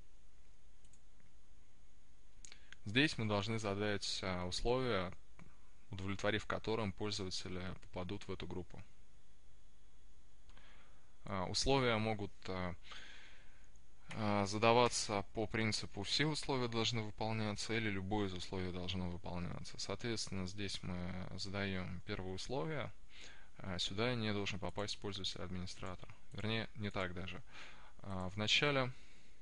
Здесь мы должны задать условия, удовлетворив которым пользователи попадут в эту группу. Условия могут задаваться по принципу все условия должны выполняться или любое из условий должно выполняться. Соответственно, здесь мы задаем первое условие. Сюда не должен попасть пользователь-администратор. Вернее, не так даже. Вначале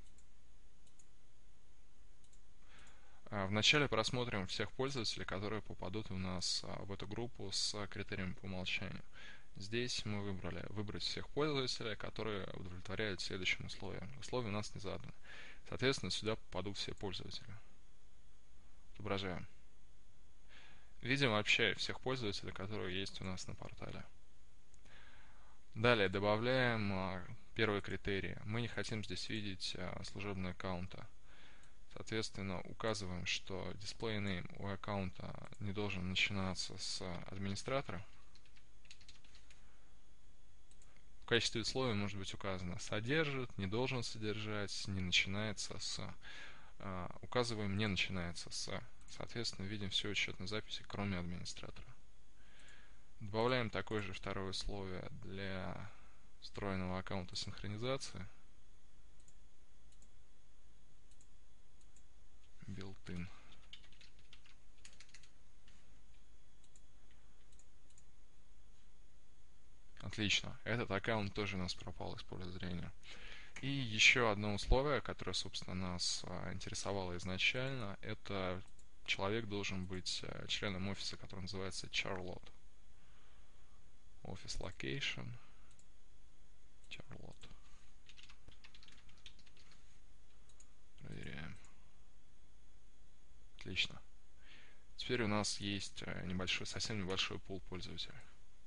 просмотрим всех пользователей, которые попадут у нас в эту группу с критерием по умолчанию. Здесь мы выбрали выбрать всех пользователей, которые удовлетворяют следующим условиям. Условия у нас не заданы. Соответственно, сюда попадут все пользователи. Отображаем. Видим вообще всех пользователей, которые есть у нас на портале. Далее добавляем первый критерий. Мы не хотим здесь видеть служебные аккаунты. Соответственно, указываем, что display name у аккаунта не должен начинаться с администратора. В качестве условия может быть указано содержит, не должен содержать, не начинается с. Указываем не начинается с. Соответственно, видим все учетные записи, кроме администратора. Добавляем такое же второе условие для встроенного аккаунта синхронизации. Built-in. Отлично. Этот аккаунт тоже у нас пропал из поля зрения. И еще одно условие, которое, собственно, нас интересовало изначально, это человек должен быть членом офиса, который называется Charlotte. Office Location. Charlotte. Проверяем. Отлично. Теперь у нас есть совсем небольшой пул пользователей.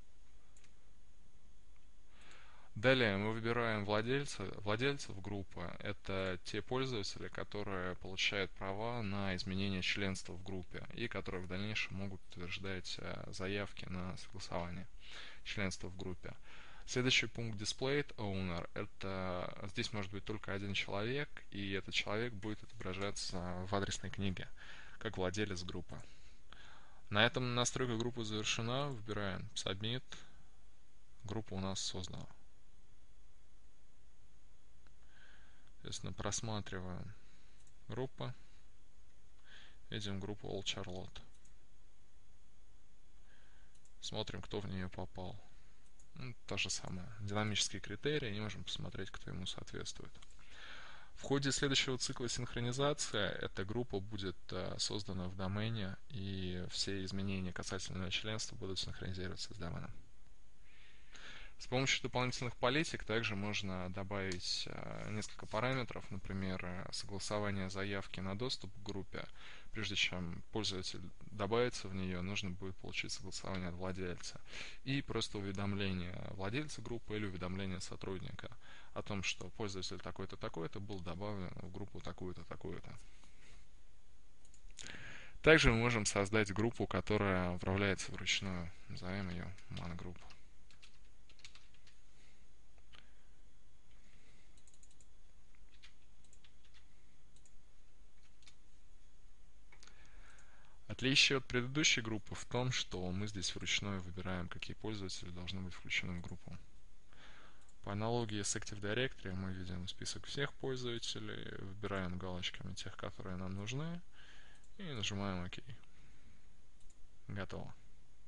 Далее мы выбираем владельцев группы. Это те пользователи, которые получают права на изменение членства в группе и которые в дальнейшем могут утверждать заявки на согласование членства в группе. Следующий пункт Displayed Owner. Здесь может быть только один человек, и этот человек будет отображаться в адресной книге, как владелец группы. На этом настройка группы завершена. Выбираем Submit. Группа у нас создана. Соответственно, просматриваем группу. Видим группу All Charlotte. Смотрим, кто в нее попал. То же самое. Динамические критерии. И можем посмотреть, кто ему соответствует. В ходе следующего цикла синхронизации эта группа будет создана в домене, и все изменения касательно членства будут синхронизироваться с доменом. С помощью дополнительных политик также можно добавить несколько параметров, например, согласование заявки на доступ к группе. Прежде чем пользователь добавится в нее, нужно будет получить согласование от владельца. И просто уведомление владельца группы или уведомление сотрудника о том, что пользователь такой-то, такой-то был добавлен в группу такую-то, такую-то. Также мы можем создать группу, которая управляется вручную. Назовем ее MonGroup. Отличие от предыдущей группы в том, что мы здесь вручную выбираем, какие пользователи должны быть включены в группу. По аналогии с Active Directory мы видим список всех пользователей, выбираем галочками тех, которые нам нужны, и нажимаем ОК. Готово.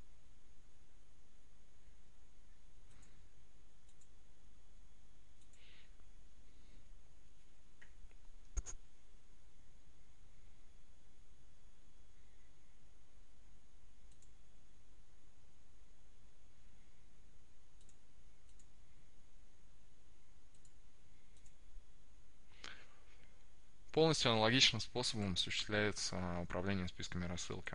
Полностью аналогичным способом осуществляется управление списками рассылки.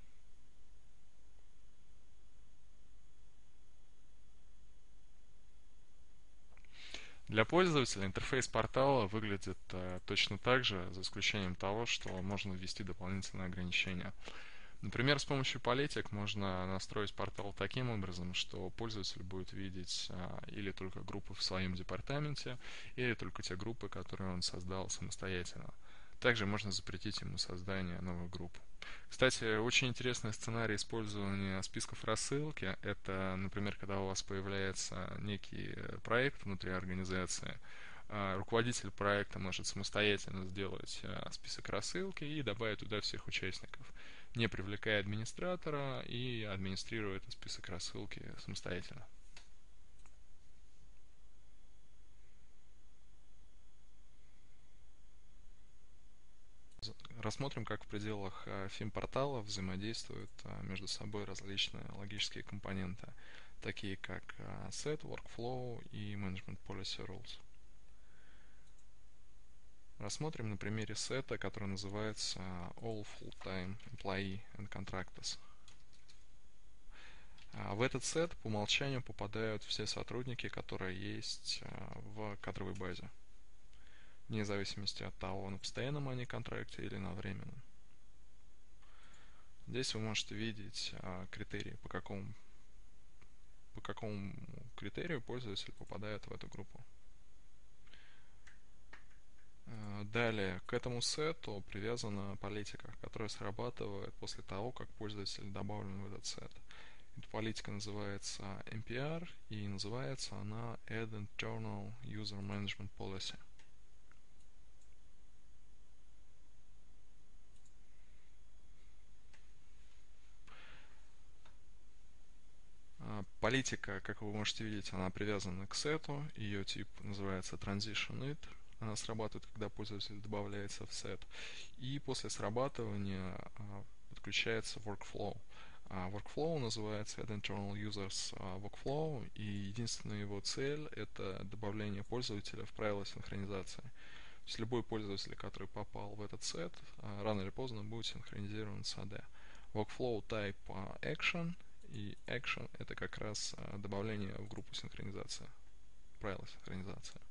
Для пользователя интерфейс портала выглядит точно так же, за исключением того, что можно ввести дополнительные ограничения. Например, с помощью политик можно настроить портал таким образом, что пользователь будет видеть или только группы в своем департаменте, или только те группы, которые он создал самостоятельно. Также можно запретить ему создание новых групп. Кстати, очень интересный сценарий использования списков рассылки. Это, например, когда у вас появляется некий проект внутри организации, руководитель проекта может самостоятельно сделать список рассылки и добавить туда всех участников, не привлекая администратора, и администрируя этот список рассылки самостоятельно. Рассмотрим, как в пределах FIM-портала взаимодействуют между собой различные логические компоненты, такие как Set, Workflow и Management Policy Rules. Рассмотрим на примере сета, который называется All Full-Time Employee and Contractors. В этот сет по умолчанию попадают все сотрудники, которые есть в кадровой базе, вне зависимости от того, на постоянном они контракте или на временном. Здесь вы можете видеть критерии, по какому критерию пользователь попадает в эту группу. Далее, к этому сету привязана политика, которая срабатывает после того, как пользователь добавлен в этот сет. Эта политика называется MPR, и называется она Add Internal User Management Policy. Политика, как вы можете видеть, она привязана к сету, ее тип называется Transition It. Она срабатывает, когда пользователь добавляется в сет. И после срабатывания подключается Workflow. Workflow называется Add Internal Users Workflow, и единственная его цель – это добавление пользователя в правила синхронизации. То есть любой пользователь, который попал в этот сет, рано или поздно будет синхронизирован с AD. Workflow Type Action, и Action – это как раз добавление в группу синхронизации, правила синхронизации.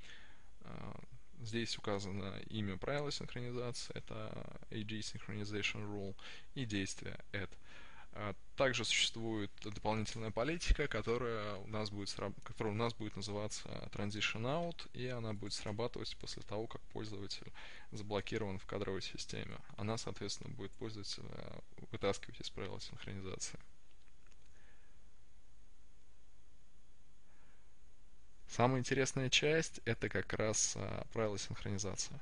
Здесь указано имя правила синхронизации, это AG Synchronization Rule, и действие add. Также существует дополнительная политика, которая у нас будет называться Transition Out, и она будет срабатывать после того, как пользователь заблокирован в кадровой системе. Она, соответственно, будет пользователя вытаскивать из правила синхронизации. Самая интересная часть – это как раз правила синхронизации.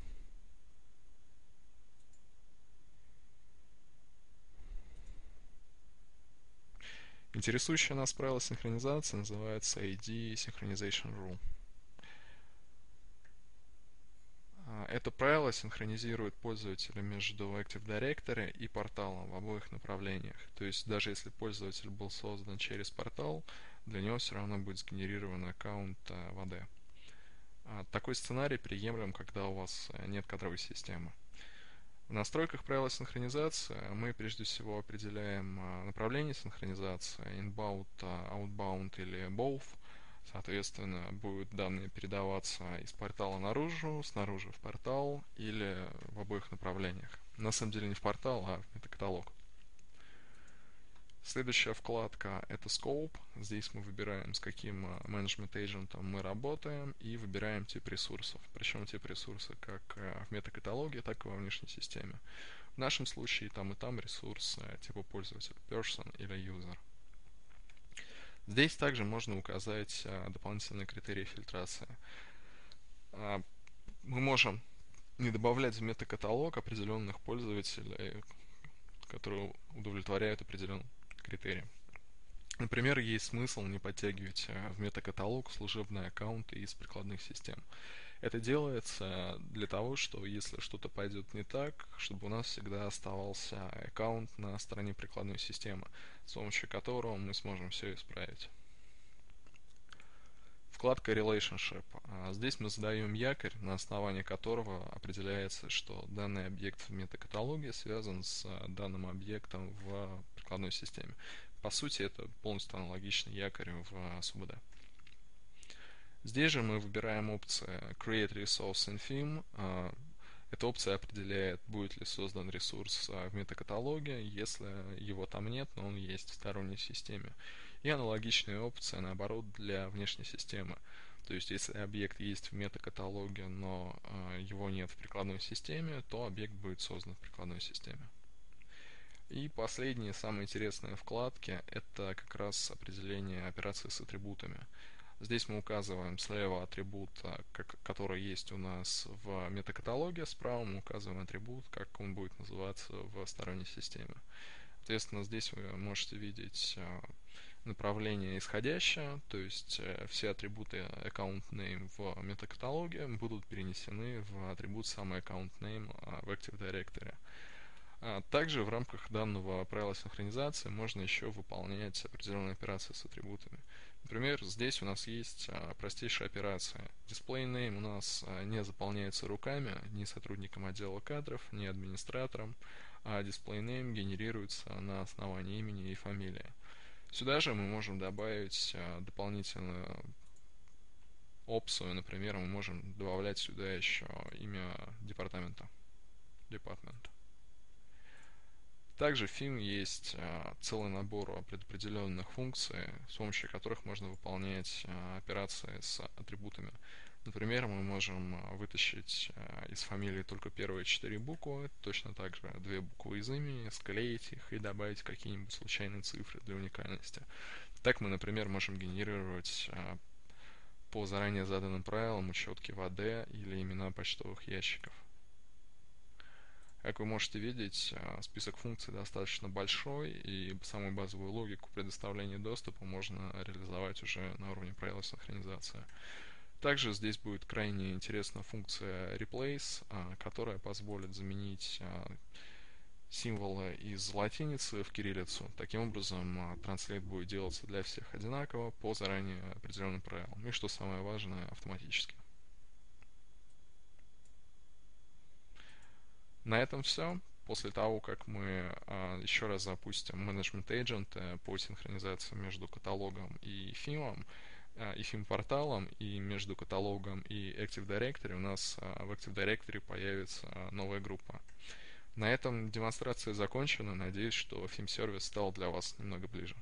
Интересующее нас правило синхронизации называется AD Synchronization Rule. Это правило синхронизирует пользователя между Active Directory и порталом в обоих направлениях. То есть даже если пользователь был создан через портал, для него все равно будет сгенерирован аккаунт в AD. Такой сценарий приемлем, когда у вас нет кадровой системы. В настройках правила синхронизации мы прежде всего определяем направление синхронизации, inbound, outbound или both. Соответственно, будут данные передаваться из портала наружу, снаружи в портал или в обоих направлениях. На самом деле не в портал, а в метакаталог. Следующая вкладка – это Scope. Здесь мы выбираем, с каким менеджмент agent мы работаем, и выбираем тип ресурсов. Причем тип ресурса как в метакаталоге, так и во внешней системе. В нашем случае и там ресурс типа пользователь, person или user. Здесь также можно указать дополнительные критерии фильтрации. Мы можем не добавлять в метакаталог определенных пользователей, которые удовлетворяют определенным критериям. Например, есть смысл не подтягивать в метакаталог служебные аккаунты из прикладных систем. Это делается для того, что если что-то пойдет не так, чтобы у нас всегда оставался аккаунт на стороне прикладной системы, с помощью которого мы сможем все исправить. Вкладка Relationship. Здесь мы задаем якорь, на основании которого определяется, что данный объект в метакаталоге связан с данным объектом в прикладной системе. По сути, это полностью аналогичный якорь в СУБД. Здесь же мы выбираем опцию Create Resource in Theme. Эта опция определяет, будет ли создан ресурс в метакаталоге, если его там нет, но он есть в сторонней системе. И аналогичная опция, наоборот, для внешней системы. То есть, если объект есть в метакаталоге, но его нет в прикладной системе, то объект будет создан в прикладной системе. И последние, самые интересные вкладки, это как раз определение операции с атрибутами. Здесь мы указываем слева атрибут, который есть у нас в метакаталоге, справа мы указываем атрибут, как он будет называться в сторонней системе. Соответственно, здесь вы можете видеть направление исходящее, то есть все атрибуты account name в метакаталоге будут перенесены в атрибут самый account name в Active Directory. Также в рамках данного правила синхронизации можно еще выполнять определенные операции с атрибутами. Например, здесь у нас есть простейшая операция. Display name у нас не заполняется руками ни сотрудником отдела кадров, ни администратором, а display name генерируется на основании имени и фамилии. Сюда же мы можем добавить дополнительную опцию, например, мы можем добавлять сюда еще имя департамента. Также в Vim есть целый набор предопределенных функций, с помощью которых можно выполнять операции с атрибутами. Например, мы можем вытащить из фамилии только первые 4 буквы, точно так же 2 буквы из имени, склеить их и добавить какие-нибудь случайные цифры для уникальности. Так мы, например, можем генерировать по заранее заданным правилам учетки в AD или имена почтовых ящиков. Как вы можете видеть, список функций достаточно большой, и самую базовую логику предоставления доступа можно реализовать уже на уровне правила синхронизации. Также здесь будет крайне интересная функция Replace, которая позволит заменить символы из латиницы в кириллицу. Таким образом, транслейт будет делаться для всех одинаково по заранее определенным правилам. И что самое важное, автоматически. На этом все. После того, как мы еще раз запустим Management Agent по синхронизации между каталогом и Vim, и Vim-порталом, и между каталогом и Active Directory, у нас в Active Directory появится новая группа. На этом демонстрация закончена. Надеюсь, что Vim-сервис стал для вас немного ближе.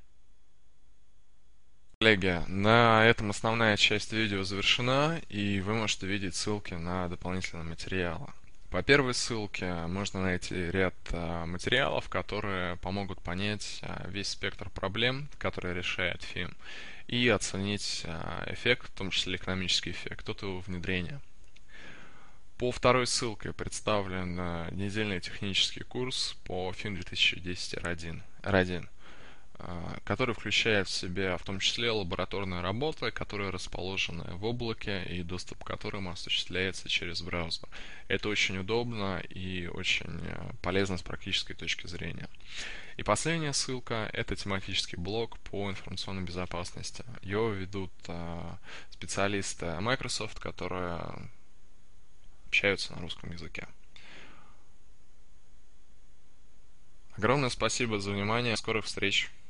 Коллеги, на этом основная часть видео завершена, и вы можете видеть ссылки на дополнительные материалы. По первой ссылке можно найти ряд материалов, которые помогут понять весь спектр проблем, которые решает Vim, и оценить эффект, в том числе экономический эффект от его внедрения. По второй ссылке представлен недельный технический курс по Vim 2010 R1, который включает в себя в том числе лабораторные работы, которые расположены в облаке и доступ к которым осуществляется через браузер. Это очень удобно и очень полезно с практической точки зрения. И последняя ссылка – это тематический блог по информационной безопасности. Его ведут специалисты Microsoft, которые общаются на русском языке. Огромное спасибо за внимание. До скорых встреч!